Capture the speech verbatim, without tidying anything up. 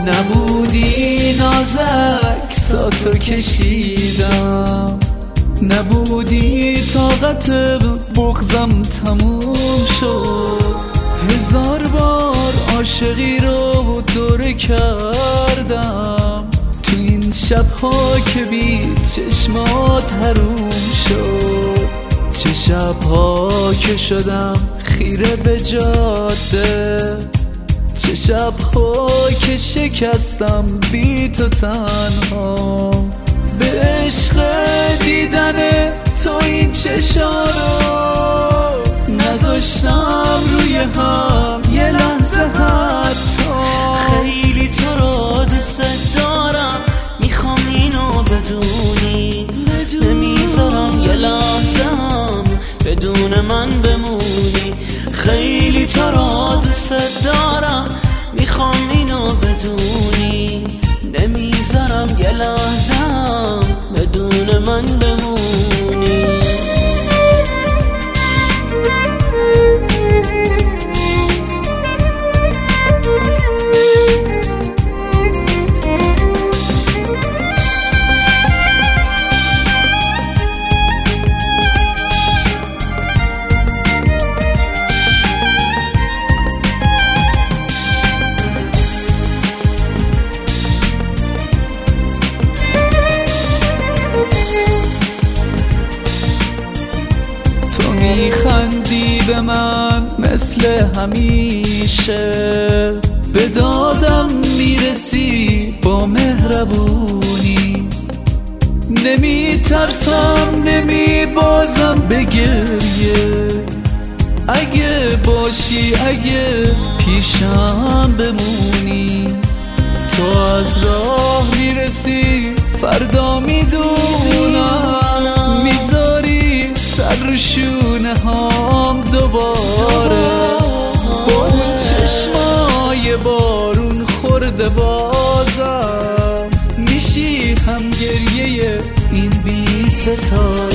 نبودی نازک ساتو کشیدم، نبودی طاقت بغضم تموم شد. هزار بار عاشقی رو دوره کردم تو این شبها که بی چشمات حروم شد. چه شبها که شدم خیره به جاده، چه شبها که شکستم بی تو تنها. به عشق دیدن تو این چشارو نذاشتم روی هم یه لحظه حتی. خیلی تو رو دوست دارم، میخوام اینو بدونی، نمیذارم یه لحظه هم بدون من بمونی. خیلی تو رو دوست دارم، میخوام اینو بدونی، نمیذارم یه لحظه هم بدون من بمونی. میخندی به من مثل همیشه، به دادم میرسی با مهربونی. نمیترسم نمیبازم به گریه، اگه باشی اگه پیشم بمونی. تو از راه میرسی فردا میدونم، میذاری سر رو شونه هم دوباره. با اون چشمای بارون خورده بازم میشی هم گریه این بی ستاره.